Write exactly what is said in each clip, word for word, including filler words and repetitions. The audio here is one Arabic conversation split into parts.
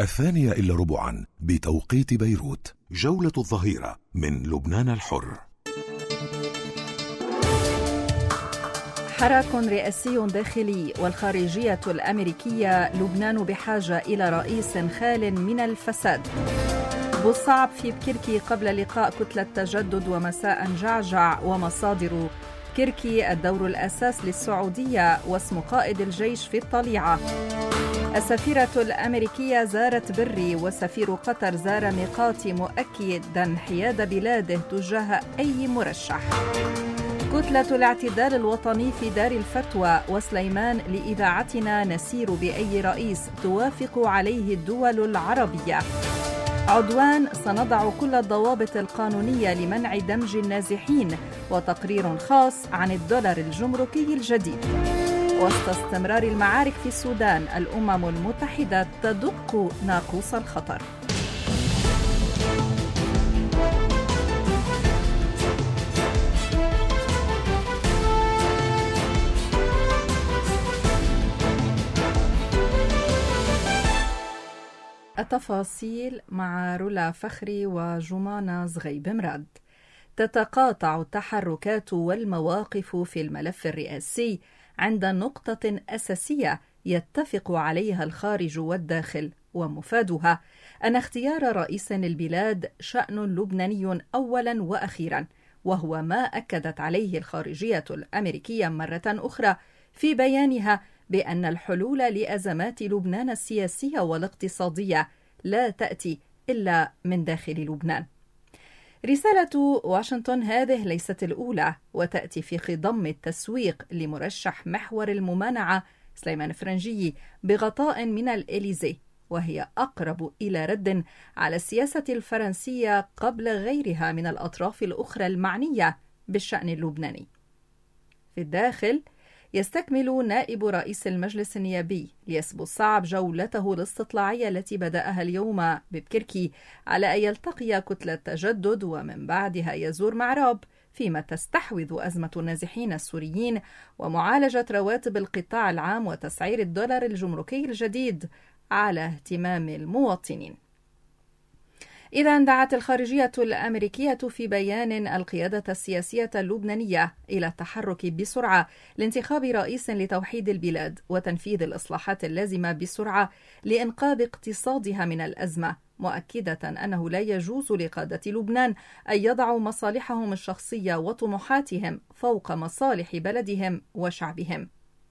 الثانية إلا ربعا بتوقيت بيروت. جولة الظهيرة من لبنان الحر. حراك رئاسي داخلي والخارجية الأمريكية. لبنان بحاجة إلى رئيس خال من الفساد. بوصعب في بكركي قبل لقاء كتلة تجدد ومساء جعجع ومصادر بكركي. الدور الأساس للسعودية واسم قائد الجيش في الطليعة. السفيرة الأمريكية زارت بري وسفير قطر زار ميقاتي مؤكدا حياد بلاده تجاه أي مرشح. كتلة الاعتدال الوطني في دار الفتوى وسليمان لإذاعتنا نسير بأي رئيس توافق عليه الدول العربية. عدوان سنضع كل الضوابط القانونية لمنع دمج النازحين وتقرير خاص عن الدولار الجمركي الجديد. وسط استمرار المعارك في السودان الأمم المتحدة تدق ناقوس الخطر. التفاصيل مع رولا فخري وجمانة زغيب مراد. تتقاطع التحركات والمواقف في الملف الرئاسي عند نقطة أساسية يتفق عليها الخارج والداخل، ومفادها أن اختيار رئيس للبلاد شأن لبناني أولا وأخيرا، وهو ما أكدت عليه الخارجية الأمريكية مرة أخرى في بيانها بأن الحلول لأزمات لبنان السياسية والاقتصادية لا تأتي إلا من داخل لبنان. رسالة واشنطن هذه ليست الأولى، وتأتي في خضم التسويق لمرشح محور الممانعة سليمان فرنجي بغطاء من الإليزي، وهي أقرب إلى رد على السياسة الفرنسية قبل غيرها من الأطراف الأخرى المعنية بالشأن اللبناني. في الداخل يستكمل نائب رئيس المجلس النيابي ليس بوصعب جولته الاستطلاعية التي بدأها اليوم ببكركي على أن يلتقي كتلة تجدد ومن بعدها يزور معراب، فيما تستحوذ أزمة النازحين السوريين ومعالجة رواتب القطاع العام وتسعير الدولار الجمركي الجديد على اهتمام المواطنين. إذا دعت الخارجية الأمريكية في بيان القيادة السياسية اللبنانية إلى التحرك بسرعة لانتخاب رئيس لتوحيد البلاد وتنفيذ الإصلاحات اللازمة بسرعة لإنقاذ اقتصادها من الأزمة، مؤكدة أنه لا يجوز لقادة لبنان أن يضعوا مصالحهم الشخصية وطموحاتهم فوق مصالح بلدهم وشعبهم.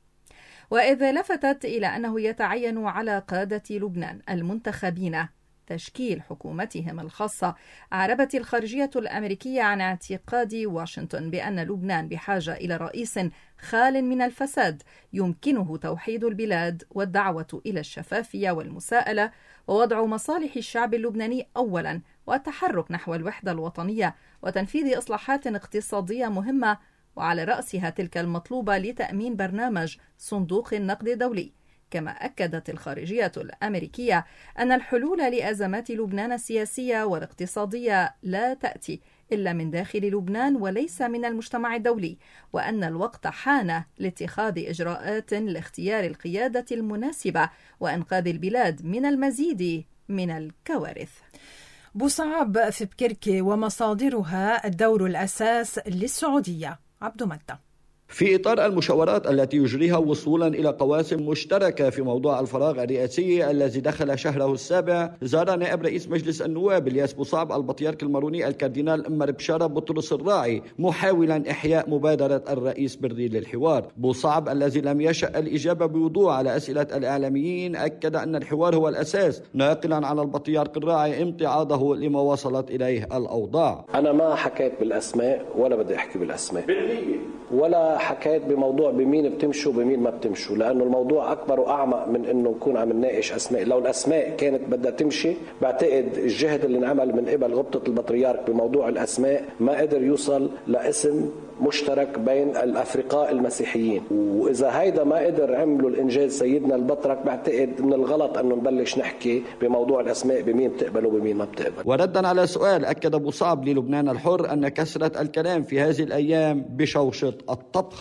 وإذ لفتت إلى أنه يتعين على قادة لبنان المنتخبين تشكيل حكومتهم الخاصة، أعربت الخارجية الأمريكية عن اعتقاد واشنطن بأن لبنان بحاجة إلى رئيس خال من الفساد يمكنه توحيد البلاد والدعوة إلى الشفافية والمساءلة ووضع مصالح الشعب اللبناني أولا، والتحرك نحو الوحدة الوطنية وتنفيذ إصلاحات اقتصادية مهمة، وعلى رأسها تلك المطلوبة لتأمين برنامج صندوق النقد الدولي. كما أكدت الخارجية الأمريكية أن الحلول لأزمات لبنان السياسية والاقتصادية لا تأتي إلا من داخل لبنان وليس من المجتمع الدولي، وأن الوقت حان لاتخاذ إجراءات لاختيار القيادة المناسبة وإنقاذ البلاد من المزيد من الكوارث. بوصعب في بكركي ومصادرها الدور الأساس للسعودية. عبد متى. في إطار المشاورات التي يجريها وصولا إلى قواسم مشتركة في موضوع الفراغ الرئاسي الذي دخل شهره السابع، زار نائب رئيس مجلس النواب الياس بوصعب البطريرك الماروني الكاردينال أمر بشارة بطرس الراعي، محاولا إحياء مبادرة الرئيس بري للحوار. بوصعب الذي لم يشأ الإجابة بوضوح على أسئلة الإعلاميين أكد أن الحوار هو الأساس، ناقلا على البطريرك الراعي امتعاضه لما وصلت إليه الأوضاع. أنا ما حكيت بالأسماء ولا بدي أحكي بالأسماء ولا حكيت بموضوع بمين بتمشوا وبمين ما بتمشوا، لأنه الموضوع أكبر وأعمق من إنه نكون عم نناقش أسماء. لو الأسماء كانت بدها تمشي، بعتقد الجهد اللي انعمل من قبل غبطة البطريرك بموضوع الأسماء ما قدر يوصل لاسم مشترك بين الأفرقاء المسيحيين، وإذا هيدا ما قدر عملوا الإنجاز سيدنا البطرك، بعتقد من الغلط أنه نبلش نحكي بموضوع الأسماء بمين بتقبل وبمين ما بتقبل. وردا على سؤال، أكد بوصعب للبنان الحر أن كثرة الكلام في هذه الأيام بشوشة الطبخة،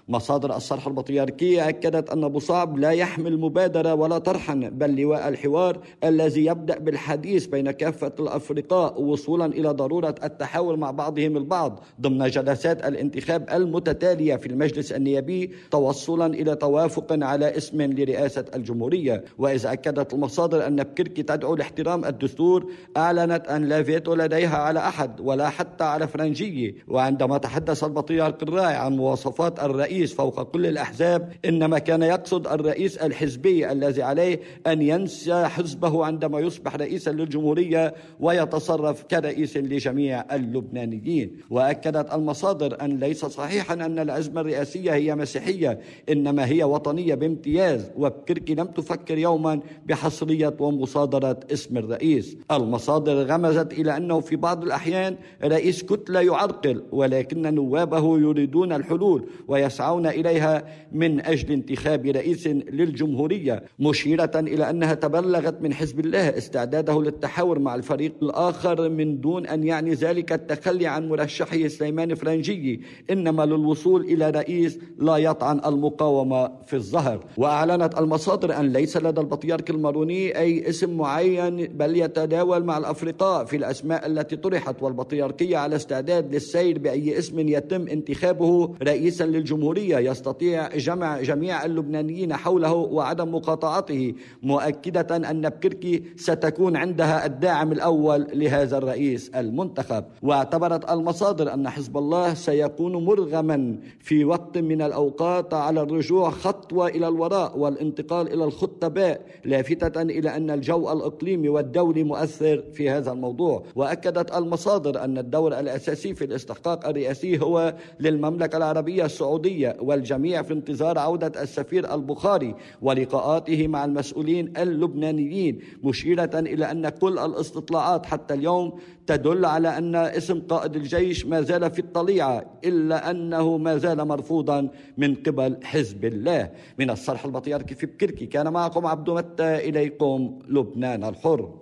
مصادر الصرح البطريركية أكدت أن بوصعب لا يحمل مبادرة ولا طرحا بل لواء الحوار الذي يبدأ بالحديث بين كافة الأفرقاء وصولا إلى ضرورة التحاور مع بعضهم البعض ضمن جلسات الانتخاب المتتالية في المجلس النيابي توصلا إلى توافق على اسم لرئاسة الجمهورية. وإذا أكدت المصادر أن بكركي تدعو لاحترام الدستور، أعلنت أن لا فيتو لديها على أحد ولا حتى على فرنجية. وعندما تحدث البطريرك الراعي عن مواصفات الرئيس فوق كل الأحزاب، إنما كان يقصد الرئيس الحزبي الذي عليه أن ينسى حزبه عندما يصبح رئيسا للجمهورية ويتصرف كرئيس لجميع اللبنانيين. وأكدت المصادر أن ليس صحيحا أن الأزمة الرئاسية هي مسيحية، إنما هي وطنية بامتياز، وبكركي لم تفكر يوما بحصرية ومصادرة اسم الرئيس. المصادر غمزت إلى أنه في بعض الأحيان رئيس كتلة يعرقل، ولكن نوابه يريدون الحلول ويسعون إليها من أجل انتخاب رئيس للجمهورية، مشيرة إلى أنها تبلغت من حزب الله استعداده للتحاور مع الفريق الآخر من دون أن يعني ذلك التخلي عن مرشحه سليمان فرنجي، إنما للوصول إلى رئيس لا يطعن المقاومة في الظهر. وأعلنت المصادر أن ليس لدى البطريرك الماروني أي اسم معين، بل يتداول مع الأفرقاء في الأسماء التي طرحت، والبطريركية على استعداد للسير بأي اسم يتم انتخابه رئيسا للجمهورية يستطيع جمع جميع اللبنانيين حوله وعدم مقاطعته، مؤكدة أن بكركي ستكون عندها الداعم الأول لهذا الرئيس المنتخب. واعتبرت المصادر أن حزب الله سيكون مرغما في وقت من الأوقات على الرجوع خطوة إلى الوراء والانتقال إلى الخطباء، لافتة إلى أن الجو الإقليمي والدولي مؤثر في هذا الموضوع. وأكدت المصادر أن الدور الأساسي في الاستحقاق الرئاسي هو للمملكة العربية السعودية، والجميع في انتظار عودة السفير البخاري ولقاءاته مع المسؤولين اللبنانيين، مشيرة إلى أن كل الاستطلاعات حتى اليوم تدل على أن اسم قائد الجيش ما زال في الطليعة، إلا أنه ما زال مرفوضا من قبل حزب الله. من الصرح البطريركي في بكركي كان معكم عبد متى، إليكم لبنان الحر.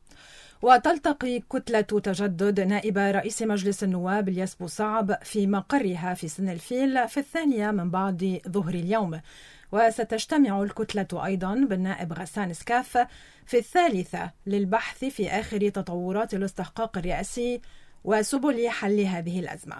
وتلتقي كتلة تجدد نائب رئيس مجلس النواب الياس بوصعب في مقرها في سن الفيل في الثانية من بعد ظهر اليوم، وستجتمع الكتلة أيضا بالنائب غسان سكاف في الثالثة للبحث في آخر تطورات الاستحقاق الرئاسي وسبل حل هذه الأزمة.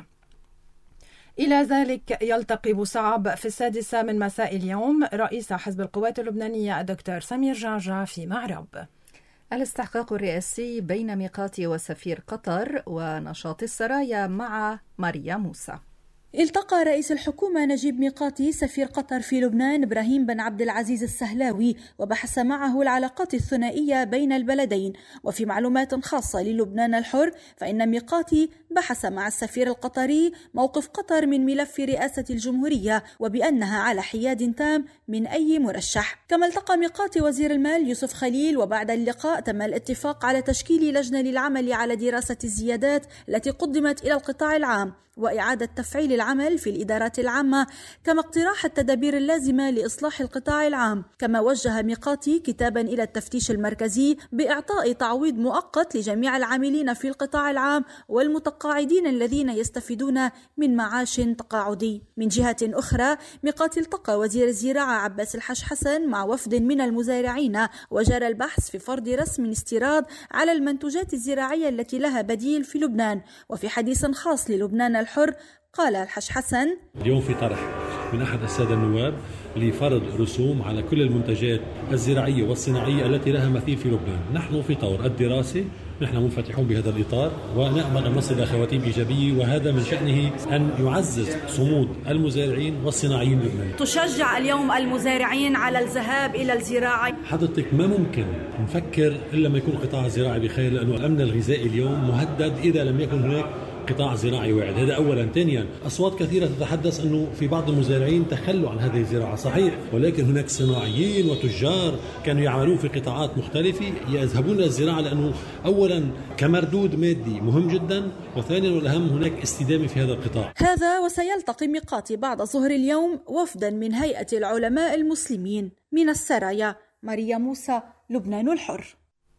إلى ذلك يلتقي بوصعب في السادسة من مساء اليوم رئيس حزب القوات اللبنانية الدكتور سمير جعجع في معرب. الاستحقاق الرئاسي بين ميقاتي وسفير قطر ونشاط السرايا مع ماريا موسى. التقى رئيس الحكومة نجيب ميقاتي سفير قطر في لبنان إبراهيم بن عبد العزيز السهلاوي، وبحث معه العلاقات الثنائية بين البلدين. وفي معلومات خاصة للبنان الحر، فإن ميقاتي بحث مع السفير القطري موقف قطر من ملف رئاسة الجمهورية، وبأنها على حياد تام من أي مرشح. كما التقى ميقاتي وزير المال يوسف خليل، وبعد اللقاء تم الاتفاق على تشكيل لجنة للعمل على دراسة الزيادات التي قدمت إلى القطاع العام وإعادة تفعيل العمل في الإدارات العامة، كما اقتراح التدابير اللازمة لإصلاح القطاع العام. كما وجه ميقاتي كتابا إلى التفتيش المركزي بإعطاء تعويض مؤقت لجميع العاملين في القطاع العام والمتقاعدين الذين يستفيدون من معاش تقاعدي. من جهة أخرى، ميقاتي التقى وزير الزراعة عباس الحاج حسن مع وفد من المزارعين، وجرى البحث في فرض رسم استيراد على المنتوجات الزراعية التي لها بديل في لبنان. وفي حديث خاص للبنان الحر قال الحاج حسن: اليوم في طرح من أحد السادة النواب لفرض رسوم على كل المنتجات الزراعية والصناعية التي لها مثيل في لبنان. نحن في طور الدراسة، نحن منفتحون بهذا الإطار ونأمل أن نصل إلى خواتيم إيجابية، وهذا من شأنه أن يعزز صمود المزارعين والصناعيين اللبنانيين. تشجع اليوم المزارعين على الذهاب إلى الزراعة. حضرتك ما ممكن نفكر إلا ما يكون القطاع الزراعي بخير، لأنه الأمن الغذائي اليوم مهدد إذا لم يكن هناك قطاع زراعي واعد. هذا أولا. ثانيا، أصوات كثيرة تتحدث أنه في بعض المزارعين تخلوا عن هذه الزراعة، صحيح، ولكن هناك صناعيين وتجار كانوا يعملون في قطاعات مختلفة يذهبون إلى الزراعة، لأنه أولا كمردود مادي مهم جدا، وثانيا والأهم هناك استدامة في هذا القطاع. هذا وسيلتقي ميقاتي بعد ظهر اليوم وفدا من هيئة العلماء المسلمين. من السرايا ماريا موسى، لبنان الحر.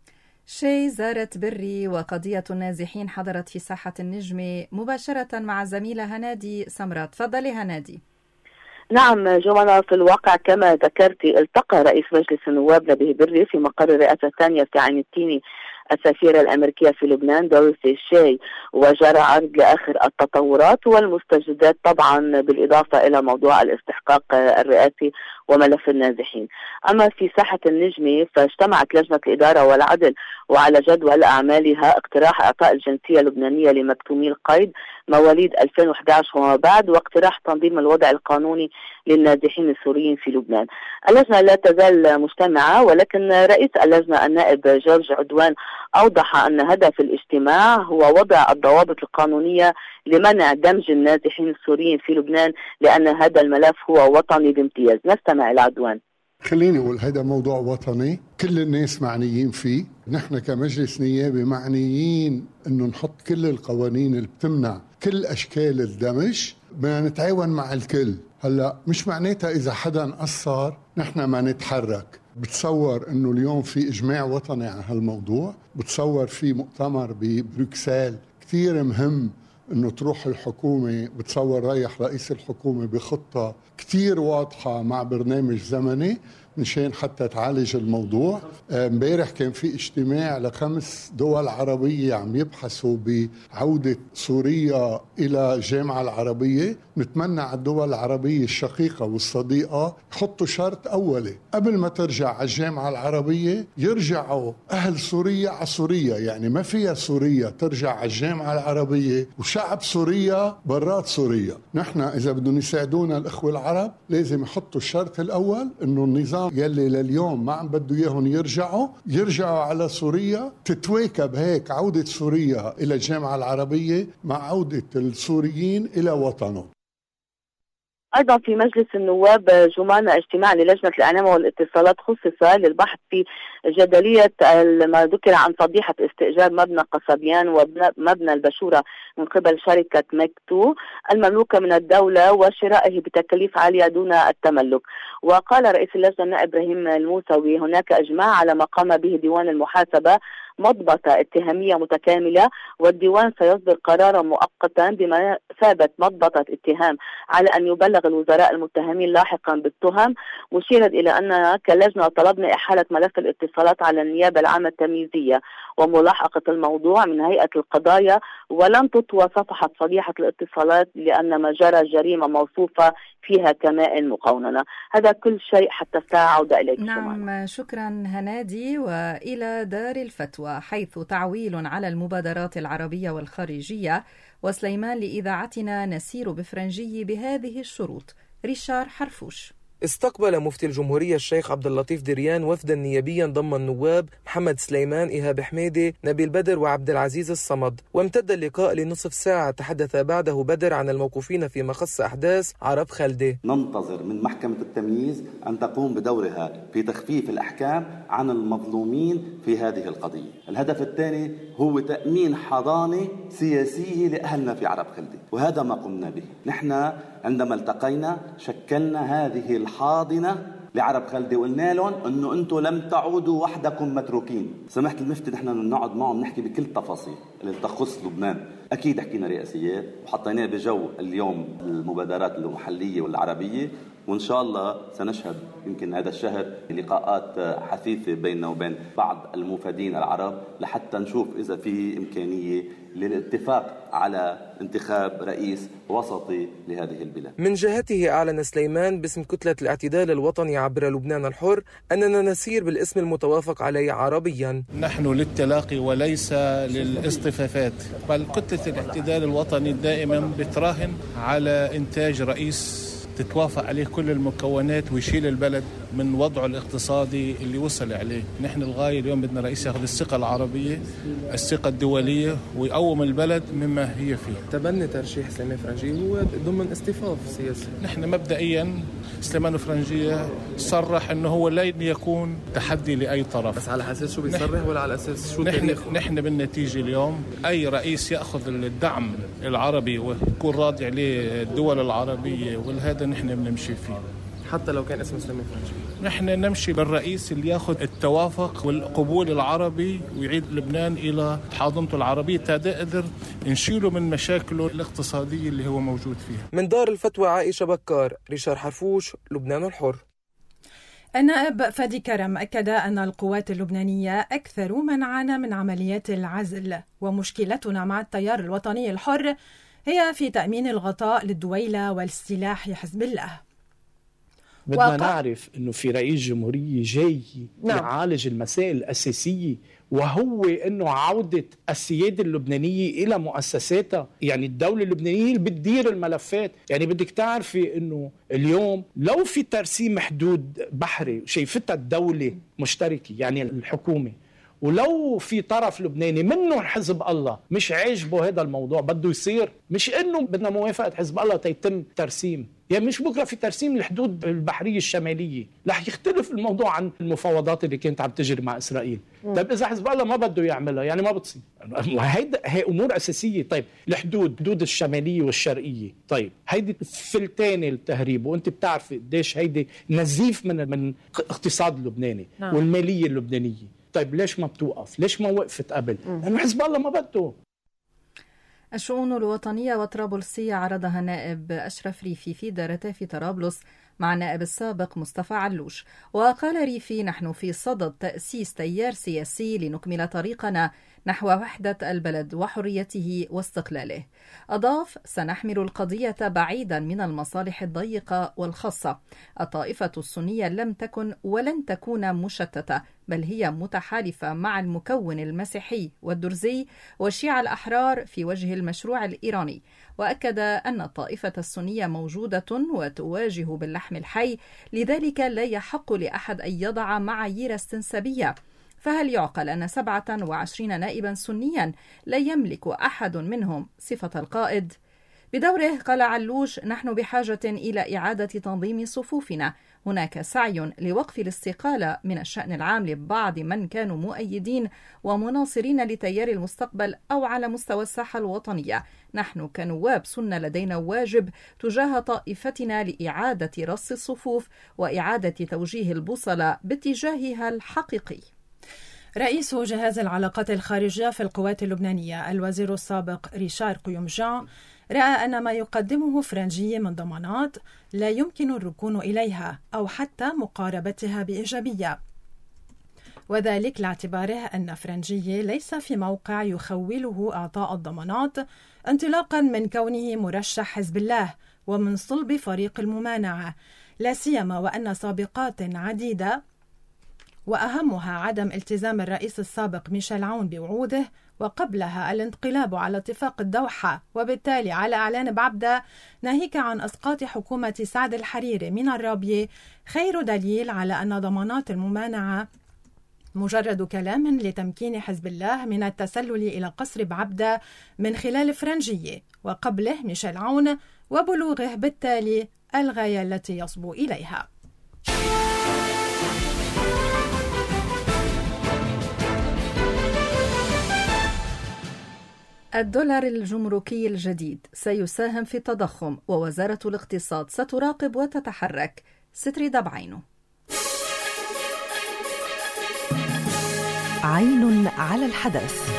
شي زارت بري وقضية النازحين حضرت في ساحة النجمة مباشرة مع زميلة هنادي سمرة. تفضلي هنادي. نعم جمانة، في الواقع كما ذكرت التقى رئيس مجلس النواب نبيه بري في مقر الرئاسة الثانية في عين التيني السفيرة الأمريكية في لبنان دوريثي شاي، وجرى عرض لآخر التطورات والمستجدات طبعا بالإضافة إلى موضوع الاستحقاق الرئاسي وملف النازحين. أما في ساحة النجمة فاجتمعت لجنة الإدارة والعدل وعلى جدول أعمالها اقتراح إعطاء الجنسية اللبنانية لمكتومي القيد مواليد ألفين وأحد عشر وما بعد، واقتراح تنظيم الوضع القانوني للنازحين السوريين في لبنان. اللجنة لا تزال مجتمعة، ولكن رئيس اللجنة النائب جورج عدوان أوضح أن هدف الاجتماع هو وضع الضوابط القانونية لمنع دمج النازحين السوريين في لبنان، لأن هذا الملف هو وطني بامتياز. نستمع إلى عدوان. خليني أقول هذا موضوع وطني كل الناس معنيين فيه. نحن كمجلس نيابي معنيين أنه نحط كل القوانين اللي بتمنع كل أشكال الدمج، بدنا نتعاون مع الكل. هلأ مش معناتها إذا حدا قصر نحن ما نتحرك. بتصور أنه اليوم في إجماع وطني عن هالموضوع، بتصور في مؤتمر ببروكسل كتير مهم أنه تروح الحكومة، بتصور رايح رئيس الحكومة بخطة كتير واضحة مع برنامج زمني مشان حتى تعالج الموضوع. امبارح كان في اجتماع لخمس دول عربية عم يبحثوا بعودة سوريا إلى الجامعة العربية. نتمنى على الدول العربية الشقيقة والصديقة يحطوا شرط أولي قبل ما ترجع على الجامعة العربية، يرجعوا أهل سوريا على سوريا، يعني ما فيها سوريا ترجع على الجامعة العربية وشعب سوريا برات سوريا. نحن إذا بدهم يساعدونا الإخوة العرب لازم يحطوا الشرط الأول إنه النظام يلي لليوم ما عم بده إياهم يرجعوا يرجعوا على سوريا، تتواكب هيك عودة سوريا إلى الجامعة العربية مع عودة السوريين إلى وطنه. أيضا في مجلس النواب جمعنا اجتماع للجنة الإعلام والاتصالات خصص للبحث في جدلية ما ذكر عن فضيحة استئجار مبنى قصبيان ومبنى البشورة من قبل شركة مكتو المملوكة من الدولة وشرائه بتكاليف عالية دون التملك. وقال رئيس اللجنة النائب إبراهيم الموسوي هناك إجماع على ما قام به ديوان المحاسبة مضبطة اتهامية متكاملة، والديوان سيصدر قرارا مؤقتا بما ثابت مضبطة اتهام على أن يبلغ الوزراء المتهمين لاحقا بالتهم، مشيرا إلى أننا كلجنة طلبنا إحالة ملف الاتصالات على النيابة العامة التمييزية وملاحقة الموضوع من هيئة القضايا، ولن تطوى صفحة فضيحة الاتصالات لأن ما جرى جريمة موصوفة فيها كماء مقوننة. هذا كل شيء حتى الساعة. عودة إليك. نعم سمان. شكرا هنادي. وإلى دار الفتوى حيث تعويل على المبادرات العربية والخارجية، وسليمان لإذاعتنا نسير بفرنجي بهذه الشروط. ريشار حرفوش. استقبل مفتي الجمهورية الشيخ عبد اللطيف دريان وفدا نيابيا ضم النواب محمد سليمان، إيهاب حميدي، نبيل بدر وعبد العزيز الصمد، وامتد اللقاء لنصف ساعة. تحدث بعده بدر عن الموقوفين في مخص أحداث عرب خلدي. ننتظر من محكمة التمييز أن تقوم بدورها في تخفيف الأحكام عن المظلومين في هذه القضية. الهدف الثاني هو تأمين حضانة سياسية لأهلنا في عرب خلدي، وهذا ما قمنا به. نحن عندما التقينا شكلنا هذه الحاضنة لعرب خلدي وقلنا لهم انه انتم لم تعودوا وحدكم متروكين. سمحت المفتي نحن نقعد معهم نحكي بكل التفاصيل اللي تخص لبنان. اكيد حكينا رئاسيات وحطيناه بجو اليوم المبادرات المحليه والعربيه، وإن شاء الله سنشهد يمكن هذا الشهر لقاءات حثيثة بيننا وبين بعض المفادين العرب لحتى نشوف إذا في إمكانية للاتفاق على انتخاب رئيس وسطي لهذه البلاد. من جهته أعلن سليمان باسم كتلة الاعتدال الوطني عبر لبنان الحر أننا نسير بالاسم المتوافق عليه عربيا. نحن للتلاقي وليس للاصطفافات، بل كتلة الاعتدال الوطني دائما بتراهن على إنتاج رئيس تتوافق عليه كل المكونات ويشيل البلد من وضعه الاقتصادي اللي وصل عليه. نحن الغاية اليوم بدنا رئيس ياخذ الثقة العربية، الثقة الدولية، ويقوم البلد مما هي فيه. تبني ترشيح سليمان فرنجية هو ضمن اصطفاف سياسي. نحن مبدئيا سليمان فرنجية صرح انه هو لن يكون تحدي لأي طرف. بس على اساس شو بيصرح ولا على اساس شو نحن نحن بالنتيجة اليوم اي رئيس ياخذ الدعم العربي ويكون راضي عليه الدول العربية والهذا نحن بنمشي فيه. حتى لو كان اسمه سليمان فرنجي. نحن نمشي بالرئيس اللي ياخذ التوافق والقبول العربي ويعيد لبنان إلى حاضنته العربية تقدر نشيله من مشاكله الاقتصادية اللي هو موجود فيها. من دار الفتوى عائشة بكار، ريشار حرفوش، لبنان الحر. النائب فادي كرم أكد أن القوات اللبنانية أكثر من عانى من عمليات العزل، ومشكلتنا مع التيار الوطني الحر هي في تأمين الغطاء للدويلة والاستلاح حزب الله. بدنا وق... نعرف أنه في رئيس جمهورية جاي نعم. يعالج المسائل الأساسية، وهو أنه عودة السيادة اللبنانية إلى مؤسساتها. يعني الدولة اللبنانية اللي بتدير الملفات. يعني بدك تعرفي أنه اليوم لو في ترسيم حدود بحري شايفتها الدولة مشتركة، يعني الحكومة، ولو في طرف لبناني منه حزب الله مش عاجبه هذا الموضوع بده يصير، مش انه بدنا موافقة حزب الله تيتم ترسيم. يعني مش بكره في ترسيم الحدود البحرية الشمالية، رح يختلف الموضوع عن المفاوضات اللي كانت عم تجري مع إسرائيل. طيب إذا حزب الله ما بده يعملها يعني ما بتصير. هيدا هي أمور أساسية. طيب الحدود، الحدود الشمالية والشرقية، طيب هيدي فلتان التهريب، وأنت بتعرفي قديش هيدي نزيف من من اقتصاد اللبناني نعم. والمالية اللبنانية. طيب ليش ما بتوقف؟ ليش ما وقفت قبل؟ لأنه حزب الله ما بده. الشؤون الوطنية وطرابلسية عرضها النائب أشرف ريفي في دارته في طرابلس مع النائب السابق مصطفى علوش. وقال ريفي: نحن في صدد تأسيس تيار سياسي لنكمل طريقنا نحو وحدة البلد وحريته واستقلاله. أضاف: سنحمل القضية بعيدا من المصالح الضيقة والخاصة. الطائفة السنية لم تكن ولن تكون مشتتة، بل هي متحالفة مع المكون المسيحي والدرزي والشيعة الأحرار في وجه المشروع الإيراني. وأكد أن الطائفة السنية موجودة وتواجه باللحم الحي، لذلك لا يحق لأحد أن يضع معايير استنسابية. فهل يعقل أن سبعة وعشرين نائبا سنيا لا يملك أحد منهم صفة القائد؟ بدوره قال علوش: نحن بحاجة إلى إعادة تنظيم صفوفنا. هناك سعي لوقف الاستقالة من الشأن العام لبعض من كانوا مؤيدين ومناصرين لتيار المستقبل أو على مستوى الساحة الوطنية. نحن كنواب سنة لدينا واجب تجاه طائفتنا لإعادة رص الصفوف وإعادة توجيه البوصلة باتجاهها الحقيقي. رئيس جهاز العلاقات الخارجية في القوات اللبنانية الوزير السابق ريشار قيومجان رأى أن ما يقدمه فرنجي من ضمانات لا يمكن الركون إليها أو حتى مقاربتها بإيجابية، وذلك لاعتباره أن فرنجي ليس في موقع يخوله أعطاء الضمانات انطلاقا من كونه مرشح حزب الله ومن صلب فريق الممانعة، لا سيما وأن سابقات عديدة وأهمها عدم التزام الرئيس السابق ميشيل عون بوعوده، وقبلها الانقلاب على اتفاق الدوحة، وبالتالي على إعلان بعبدة ناهيك عن إسقاط حكومة سعد الحريري من الرابية، خير دليل على أن ضمانات الممانعة مجرد كلام لتمكين حزب الله من التسلل إلى قصر بعبدة من خلال فرنجية، وقبله ميشيل عون، وبلوغه بالتالي الغاية التي يصبو إليها. الدولار الجمركي الجديد سيساهم في التضخم، ووزارة الاقتصاد ستراقب وتتحرك. ستري دبعينه. عين على الحدث.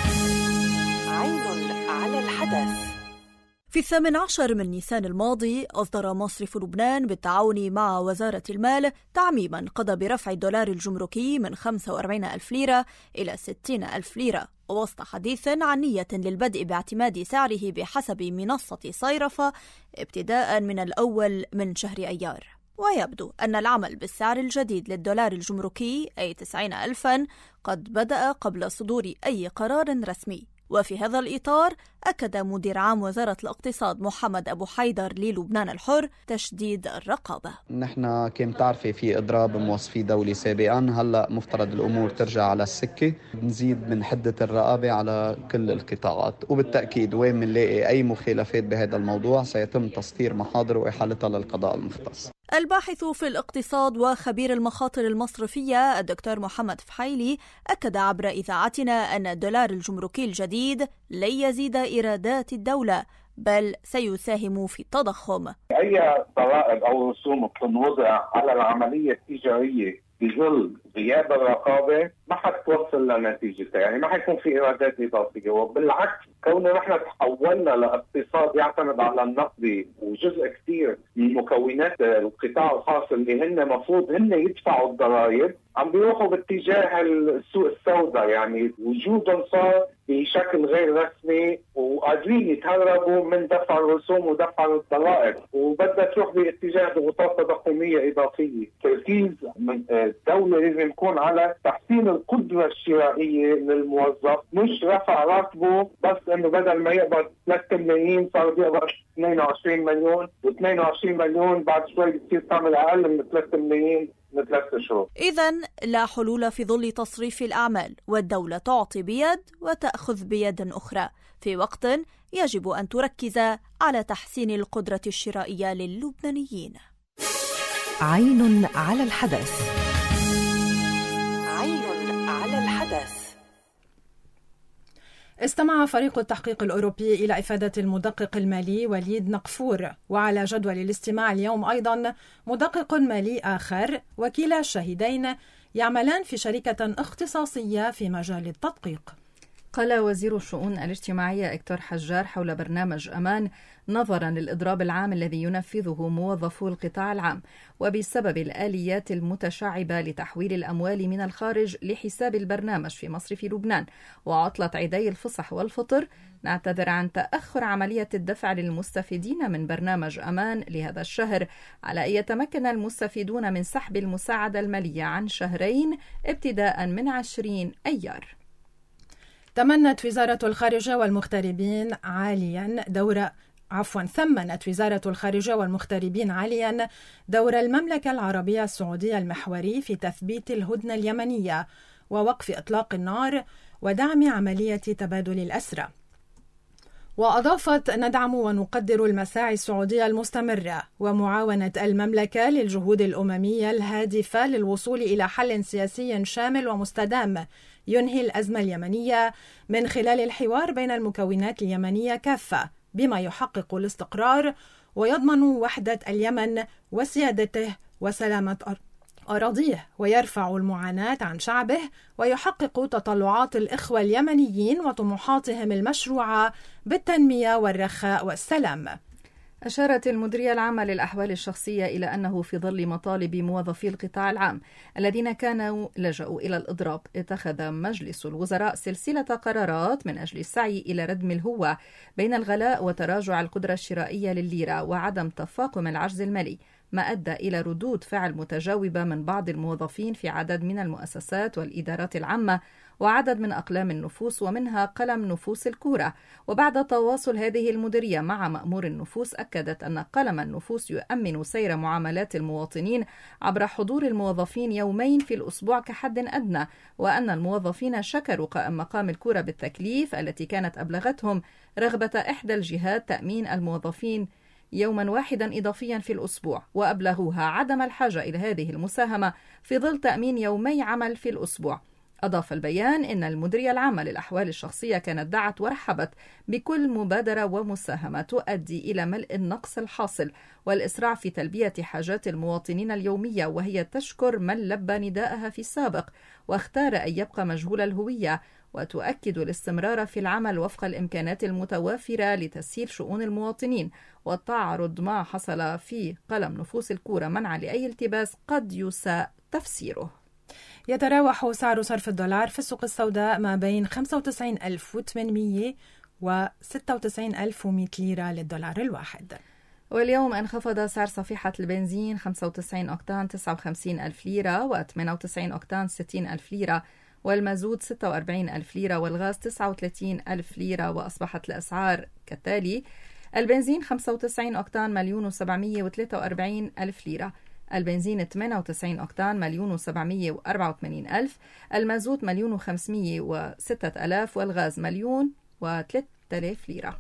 عين على الحدث. في الثامن عشر من نيسان الماضي أصدر مصرف لبنان بالتعاون مع وزارة المال تعميما قضى برفع الدولار الجمركي من خمسة وأربعين ألف ليرة إلى ستين ألف ليرة، ووسط حديث عن نية للبدء باعتماد سعره بحسب منصة صيرفة ابتداء من الأول من شهر أيار. ويبدو أن العمل بالسعر الجديد للدولار الجمركي أي تسعين ألفاً قد بدأ قبل صدور أي قرار رسمي. وفي هذا الإطار أكد مدير عام وزارة الاقتصاد محمد أبو حيدر للبنان الحر تشديد الرقابة. نحن كم تعرفي في إضراب موظفي دولي سابقا، هلأ مفترض الأمور ترجع على السكة، نزيد من حدة الرقابة على كل القطاعات، وبالتأكيد وين منلاقي أي مخالفات بهذا الموضوع سيتم تسطير محاضر وإحالتها للقضاء المختص. الباحث في الاقتصاد وخبير المخاطر المصرفية الدكتور محمد فحيلي أكد عبر إذاعتنا أن الدولار الجمركي الجديد لن يزيد إيرادات الدولة، بل سيساهم في التضخم. أي ضرائب أو رسوم بتنوضع على العملية التجارية بظل غياب الرقابة ما حتوصل لنتيجتها، يعني ما حيكون في إيرادات إضافية، وبالعكس كونه نحن تحولنا لاقتصاد يعتمد على النقد وجزء كثير من مكونات القطاع الخاص اللي هن مفروض هن يدفعوا الضرائب عم بيروحوا باتجاه السوق السوداء، يعني وجودهم صار بشكل غير رسمي وقادرين يتهربوا من دفع الرسوم ودفع الضرائب، وبدها تروح باتجاه ضغوطات تضخميه اضافيه. تركيز من الدوله لازم يكون على تحسين القدره الشرائيه للموظف، مش رفع راتبه بس انه بدل ما يقبض ثلاثة ملايين صار بيقبض اثنين وعشرين مليون، واثنين وعشرين مليون بعد شوي بتصير تعمل اقل من ثلاثة ملايين. إذن لا حلول في ظل تصريف الأعمال، والدولة تعطي بيد وتأخذ بيد أخرى في وقت يجب أن تركز على تحسين القدرة الشرائية للبنانيين. عين على الحدث. عين على الحدث. استمع فريق التحقيق الأوروبي إلى إفادة المدقق المالي وليد نقفور، وعلى جدول الاستماع اليوم أيضا مدقق مالي آخر، وكلا الشهيدين يعملان في شركة اختصاصية في مجال التدقيق. قال وزير الشؤون الاجتماعية إكتور حجار حول برنامج أمان نظرا للإضراب العام الذي ينفذه موظفو القطاع العام وبسبب الآليات المتشعبة لتحويل الأموال من الخارج لحساب البرنامج في مصرف لبنان وعطلة عيدي الفصح والفطر، نعتذر عن تأخر عملية الدفع للمستفيدين من برنامج أمان لهذا الشهر، على أن يتمكن المستفيدون من سحب المساعدة المالية عن شهرين ابتداء من عشرين أيار. تمنت وزارة الخارجية والمغتربين عاليا دور عفوا ثمنت وزارة الخارجية والمغتربين عاليا دور المملكة العربية السعودية المحوري في تثبيت الهدنة اليمنية ووقف إطلاق النار ودعم عملية تبادل الأسرى. وأضافت: ندعم ونقدر المساعي السعودية المستمرة ومعاونة المملكة للجهود الأممية الهادفة للوصول إلى حل سياسي شامل ومستدام ينهي الأزمة اليمنية من خلال الحوار بين المكونات اليمنية كافة، بما يحقق الاستقرار ويضمن وحدة اليمن وسيادته وسلامة أراضيه، ويرفع المعاناة عن شعبه ويحقق تطلعات الإخوة اليمنيين وطموحاتهم المشروعة بالتنمية والرخاء والسلام. أشارت المديرية العامة للأحوال الشخصية إلى أنه في ظل مطالب موظفي القطاع العام الذين كانوا لجأوا إلى الإضراب، اتخذ مجلس الوزراء سلسلة قرارات من أجل السعي إلى ردم الهوة بين الغلاء وتراجع القدرة الشرائية للليرة وعدم تفاقم العجز المالي، ما أدى إلى ردود فعل متجاوبة من بعض الموظفين في عدد من المؤسسات والإدارات العامة وعدد من أقلام النفوس ومنها قلم نفوس الكورة. وبعد تواصل هذه المديرية مع مأمور النفوس، أكدت أن قلم النفوس يؤمن سير معاملات المواطنين عبر حضور الموظفين يومين في الأسبوع كحد أدنى، وأن الموظفين شكروا قائم مقام الكورة بالتكليف التي كانت أبلغتهم رغبة إحدى الجهات تأمين الموظفين يوما واحدا إضافيا في الأسبوع، وأبلغوها عدم الحاجة إلى هذه المساهمة في ظل تأمين يومي عمل في الأسبوع. أضاف البيان إن المديرية العامة للأحوال الشخصية كانت دعت ورحبت بكل مبادرة ومساهمة تؤدي إلى ملء النقص الحاصل والإسراع في تلبية حاجات المواطنين اليومية، وهي تشكر من لبى نداءها في السابق واختار أن يبقى مجهول الهوية، وتؤكد الاستمرار في العمل وفق الإمكانات المتوافرة لتسهيل شؤون المواطنين والتعرض ما حصل في قلم نفوس الكورة منعا لأي التباس قد يساء تفسيره. يتراوح سعر صرف الدولار في السوق السوداء ما بين خمسة وتسعين ألف وثمانمئة و ستة وتسعين ألف ومئة ليرة للدولار الواحد. واليوم انخفض سعر صفيحة البنزين خمسة وتسعين أوكتان تسعة وخمسين ألف ليرة وثمانية وتسعين أوكتان ستين ألف ليرة، والمازوت ستة وأربعين ألف ليرة، والغاز تسعة وثلاثين ألف ليرة. وأصبحت الأسعار كالتالي: البنزين خمسة وتسعين أوكتان مليون وسبعمئة وثلاثة وأربعين ألف ليرة، البنزين ثمانية وتسعين أوكتان مليون وسبعمئة وأربعة وثمانين ألف، المازوت مليون وخمسمئة وستة آلاف، والغاز مليون وثلاثة آلاف ليرة.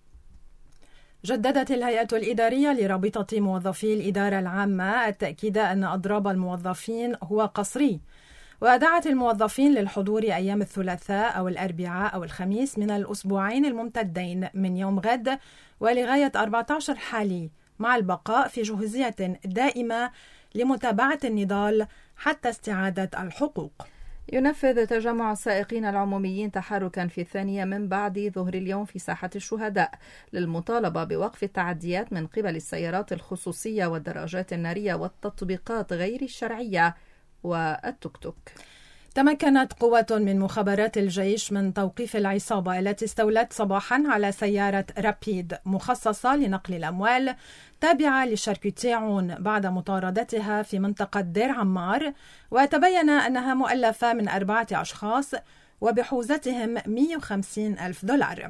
جددت الهيئة الإدارية لرابطة موظفي الإدارة العامة التأكيد أن أضراب الموظفين هو قصري، ودعت الموظفين للحضور أيام الثلاثاء أو الأربعاء أو الخميس من الأسبوعين الممتدين من يوم غد ولغاية أربعة عشر حالي، مع البقاء في جهوزية دائمة لمتابعة النضال حتى استعادة الحقوق. ينفذ تجمع السائقين العموميين تحركا في الثانية من بعد ظهر اليوم في ساحة الشهداء للمطالبة بوقف التعديات من قبل السيارات الخصوصية والدراجات النارية والتطبيقات غير الشرعية والتوك توك. تمكنت قوة من مخابرات الجيش من توقيف العصابة التي استولت صباحا على سيارة رابيد مخصصة لنقل الأموال تابعة لشركتي عون بعد مطاردتها في منطقة دير عمار، وتبين أنها مؤلفة من أربعة أشخاص وبحوزتهم مئة وخمسين ألف دولار.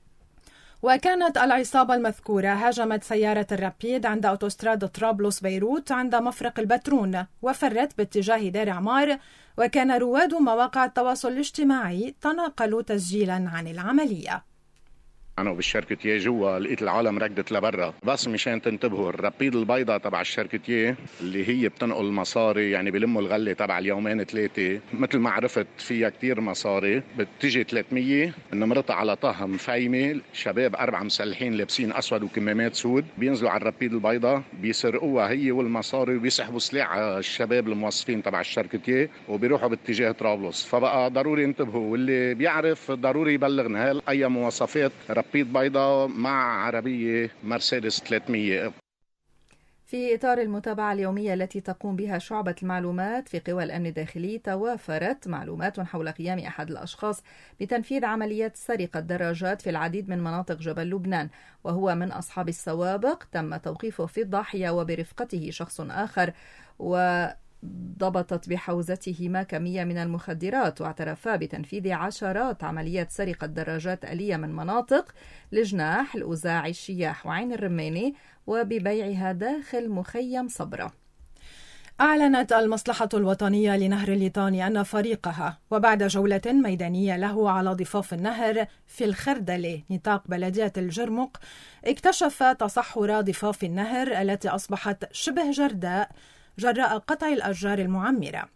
وكانت العصابة المذكورة هاجمت سيارة الرابيد عند أوتوستراد طرابلس بيروت عند مفرق البترون وفرت باتجاه دير عمار، وكان رواد مواقع التواصل الاجتماعي تناقلوا تسجيلا عن العملية. أنا بالشركتية جوا لقيت العالم ركضت لبرا، بس مشان تنتبهوا الرابيد البيضة تبع الشركتية اللي هي بتنقل مصاري، يعني بلموا الغلة تبع اليومين ثلاثة، مثل ما عرفت فيها كتير مصاري، بتجي ثلاثمية نمرتها على طه مفايمة، شباب أربعة مسلحين لابسين أسود وكمامات سود بينزلوا على الرابيد البيضة بيسرقوها هي والمصاري وبيسحبوا سلاح على الشباب الموظفين تبع الشركتية وبيروحوا باتجاه طرابلس. فبقى ضروري انتبهوا، واللي بيعرف ضروري يبلغنا هل أي مواصفات رابيد بيضاء مع عربية مرسيدس ثلاثمية. في إطار المتابعة اليومية التي تقوم بها شعبة المعلومات في قوى الأمن الداخلي، توافرت معلومات حول قيام أحد الأشخاص بتنفيذ عمليات سرقة دراجات في العديد من مناطق جبل لبنان، وهو من أصحاب السوابق تم توقيفه في الضاحية وبرفقته شخص آخر، و ضبطت بحوزتهما كمية من المخدرات، واعترفا بتنفيذ عشرات عمليات سرقة دراجات آلية من مناطق لجناح الأوزاعي الشياح وعين الرماني وببيعها داخل مخيم صبرة. أعلنت المصلحة الوطنية لنهر الليطاني أن فريقها وبعد جولة ميدانية له على ضفاف النهر في الخردلة نطاق بلدية الجرمق اكتشف تصحر ضفاف النهر التي أصبحت شبه جرداء جراء قطع الأشجار المعمرة.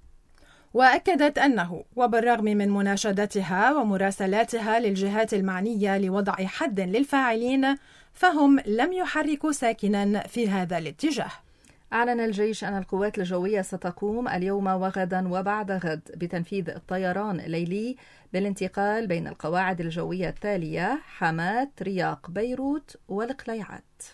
وأكدت أنه وبالرغم من مناشدتها ومراسلاتها للجهات المعنية لوضع حد للفاعلين فهم لم يحركوا ساكنا في هذا الاتجاه. أعلن الجيش أن القوات الجوية ستقوم اليوم وغدا وبعد غد بتنفيذ الطيران الليلي بالانتقال بين القواعد الجوية التالية: حماة، رياق، بيروت والقليعات.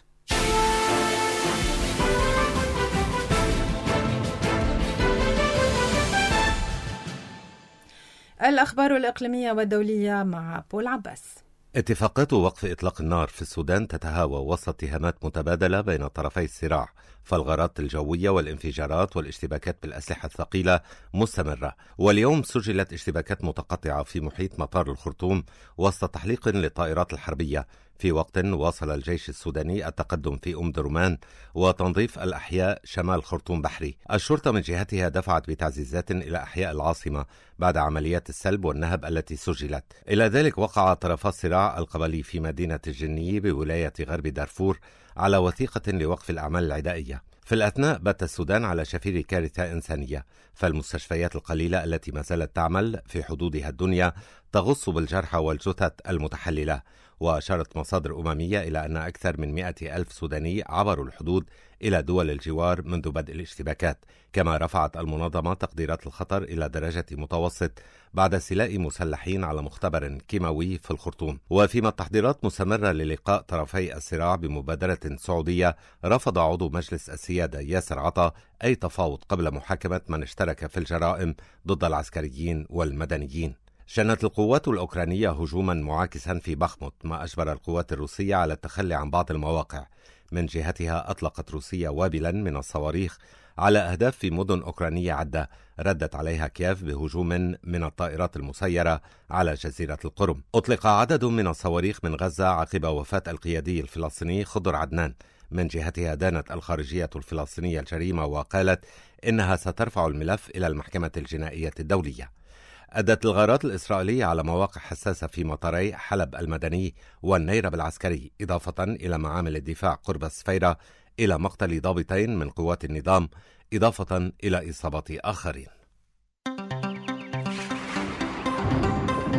الأخبار الإقليمية والدولية مع بول عباس. اتفاقات وقف إطلاق النار في السودان تتهاوى وسط اتهامات متبادلة بين طرفي الصراع، فالغارات الجوية والانفجارات والاشتباكات بالأسلحة الثقيلة مستمرة. واليوم سجلت اشتباكات متقطعة في محيط مطار الخرطوم وسط تحليق للطائرات الحربية، في وقت واصل الجيش السوداني التقدم في أم درمان وتنظيف الأحياء شمال خرطوم بحري. الشرطة من جهتها دفعت بتعزيزات إلى أحياء العاصمة بعد عمليات السلب والنهب التي سجلت. إلى ذلك وقع طرفا الصراع القبلي في مدينة الجنية بولاية غرب دارفور على وثيقة لوقف الأعمال العدائية. في الأثناء بات السودان على شفير كارثة إنسانية، فالمستشفيات القليلة التي ما زالت تعمل في حدودها الدنيا تغص بالجرحى والجثث المتحللة. وأشارت مصادر أممية إلى أن أكثر من مئة ألف سوداني عبروا الحدود إلى دول الجوار منذ بدء الاشتباكات. كما رفعت المنظمة تقديرات الخطر إلى درجة متوسط بعد استيلاء مسلحين على مختبر كيماوي في الخرطوم. وفيما التحضيرات مستمرة للقاء طرفي الصراع بمبادرة سعودية، رفض عضو مجلس السيادة ياسر عطا أي تفاوض قبل محاكمة من اشترك في الجرائم ضد العسكريين والمدنيين. شنت القوات الأوكرانية هجوما معاكسا في بخموت، ما أجبر القوات الروسية على التخلي عن بعض المواقع. من جهتها أطلقت روسيا وابلا من الصواريخ على أهداف في مدن أوكرانية عدة، ردت عليها كييف بهجوم من الطائرات المسيرة على جزيرة القرم. أطلق عدد من الصواريخ من غزة عقب وفاة القيادي الفلسطيني خضر عدنان. من جهتها دانت الخارجية الفلسطينية الجريمة وقالت إنها سترفع الملف إلى المحكمة الجنائية الدولية. أدت الغارات الإسرائيلية على مواقع حساسة في مطاري حلب المدني والنيرب العسكري، إضافة إلى معامل الدفاع قرب السفيرة، إلى مقتل ضابطين من قوات النظام، إضافة إلى إصابة آخرين.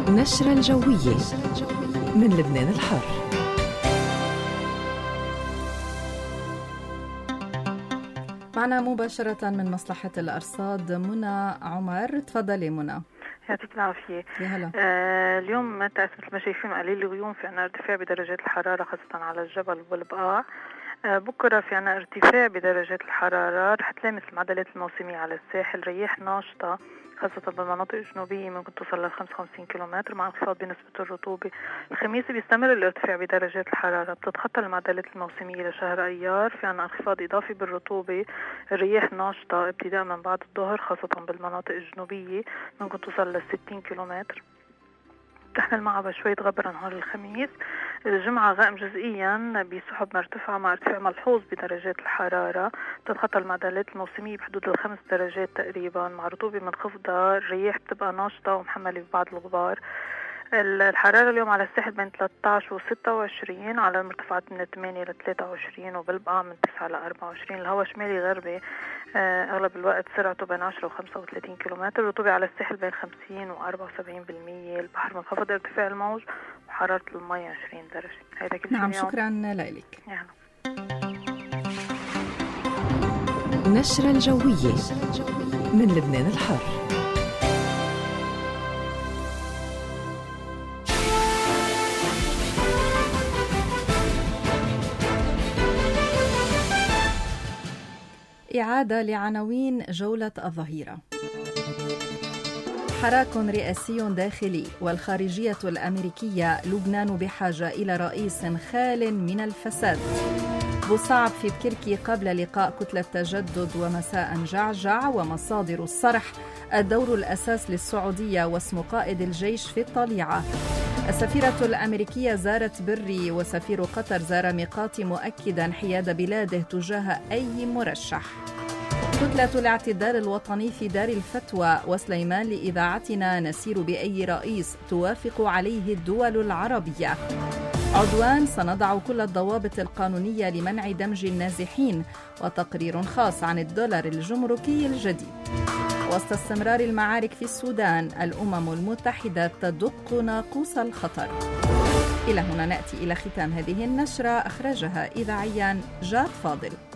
نشرة الجوية من لبنان الحر. معنا مباشرة من مصلحة الأرصاد منى عمر. تفضلي منى. يعطيك العافية. يا هلا. آه اليوم مثل ما شايفين قليل الغيوم، في عنا ارتفاع بدرجات الحرارة خاصة على الجبل والبقاع. آه بكرة في عنا ارتفاع بدرجات الحرارة، رح تلامس المعدلات الموسمية على الساحل، رياح ناشطة خاصة بالمناطق الجنوبية ممكن توصل ل خمسة وخمسين كيلومتر مع انخفاض بنسبة الرطوبة. الخميس بيستمر الارتفاع بدرجات الحرارة، بتتخطى المعدلات الموسمية لشهر أيار، في عنا انخفاض إضافي بالرطوبة، الرياح ناشطة ابتداء من بعد الظهر خاصة بالمناطق الجنوبية ممكن توصل ل ستين كيلومتر، تحمل معها شوية غبرة نهار الخميس. الجمعة غائم جزئيا بسحب مرتفعة مع ارتفاع ملحوظ بدرجات الحرارة، تتخطى المعدلات الموسمية بحدود الخمس درجات تقريبا مع رطوبة منخفضة، الرياح بتبقى ناشطة ومحملة ببعض الغبار. الحرارة اليوم على الساحل بين ثلاثة عشر و ستة وعشرين، على المرتفعات من ثمانية ل ثلاثة وعشرين، وبالبقاع من تسعة ل أربعة وعشرين. الهواء شمالي غربي أغلب الوقت سرعته بين عشرة و خمسة وثلاثين كيلومتر، رطوبة على الساحل بين خمسين و أربعة وسبعين بالمية، البحر منخفض ارتفاع الموج وحرارة الماء عشرين درجة. هذا كل نعم شيء. شكرا لك. يعني. نشرة الجوية من لبنان الحر. إعادة لعناوين جولة الظهيرة. حراك رئاسي داخلي والخارجية الأمريكية، لبنان بحاجة إلى رئيس خال من الفساد. بوصعب في بكركي قبل لقاء كتلة تجدد ومساء جعجع. ومصادر الصرح الدور الأساس للسعودية واسم قائد الجيش في الطليعة. السفيرة الأمريكية زارت بري وسفير قطر زار ميقاتي مؤكدا حياد بلاده تجاه أي مرشح. كتلة الاعتدال الوطني في دار الفتوى وسليمان لإذاعتنا نسير بأي رئيس توافق عليه الدول العربية. عدوان سنضع كل الضوابط القانونية لمنع دمج النازحين. وتقرير خاص عن الدولار الجمركي الجديد. وسط استمرار المعارك في السودان، الأمم المتحدة تدق ناقوس الخطر. إلى هنا نأتي إلى ختام هذه النشرة، أخرجها إذاعيا جاد فاضل.